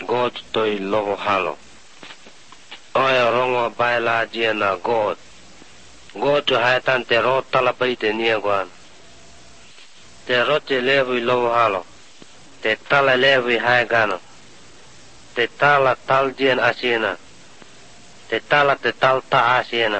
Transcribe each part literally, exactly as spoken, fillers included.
God toi lovo halo. Oya rongo baila jiana God. God to haitan te rot talapai te niaguan. Te rot te levi lovo halo. Te tala levi haigano. Te tala tal jian asiena. Te tala te tal ta asiena.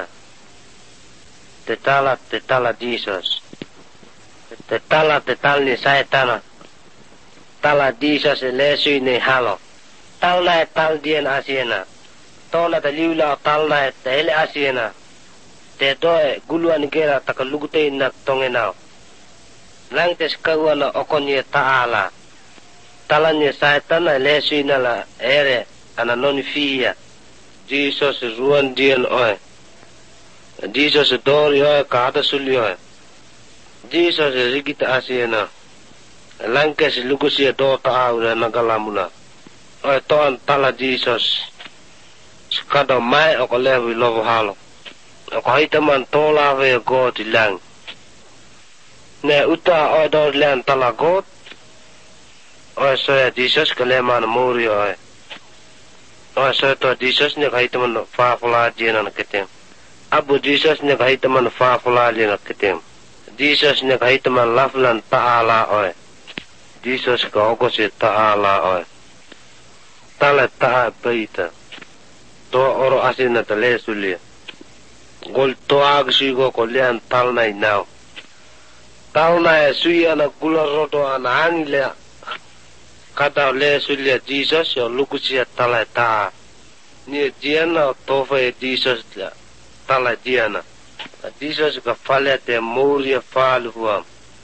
Te tala te tala Jesus. Te tala te tal ni saitana. Tala Jesus e lesui ni halo. Tal na e tal jian asiena. Tona te liula tal na e te hele asiena. Te toe guluan kera takalugutei na tongenao. Lang te skagua na okonye taala. Tala ni saitana e lesui na la ere ana noni fia. Jesus ruan jian oe. Jesus dori oe kaata suli oe. Jesus rigita asiena. Langkes lukusia do taau nagalamula. Oe toan tala Jesus. Skado mai oko lewi lovo halo. Oko haitaman tola ve God lang. Ne uta oe do lian tala God. Oe soya Jesus kaleman muri oe. Oe soya to Jesus ne haitaman faafula jena ketem. Abu Jesus ne haitaman faafula jena ketem. Jesus ne haitaman laflan taala oe. Jesus ka ogosi taala oe. Tala taa peita. To oro asina ta lesulia. Gol to agsigo ko lian talna inao. Talna e suia na kula roto ana anile. Kata lesulia Jesus yo lukusia tala taa. Ni diana tofa e Jesus la. Tala diana. Jesus ka fale te moria falu huam.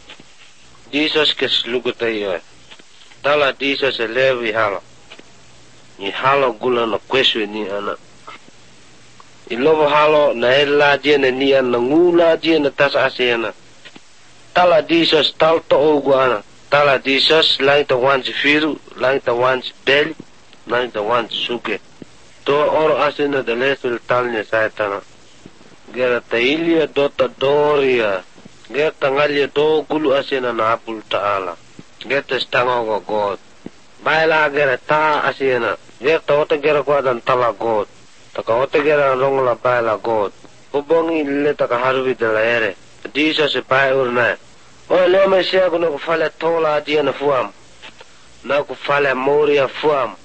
Jesus ke slugutai oe. Tala Jesus e levi halo. Ni halo gula na kwesu ni ana. I lovo halo na ela jena ni ana ngula jena tas asiana. Tala Jesus tal to ogu ana. Tala Jesus lang ta wansi firu, lang ta wansi beli, lang ta wansi suke. To oro asina de lesul talnya saitana. Gera ta ilia dota doria. Geta ngalia do gulu asina na apul taala. Geta stango God. Baila gera ta asina. Geta ota gera kwa dan tala God. Taka ota gera rongola baila God. Ubongi le taka haruvi de la ere. Jesus se pai urna. Oe leo mesia kuno kufale tola dia na fuam. Na kufale moria fuam.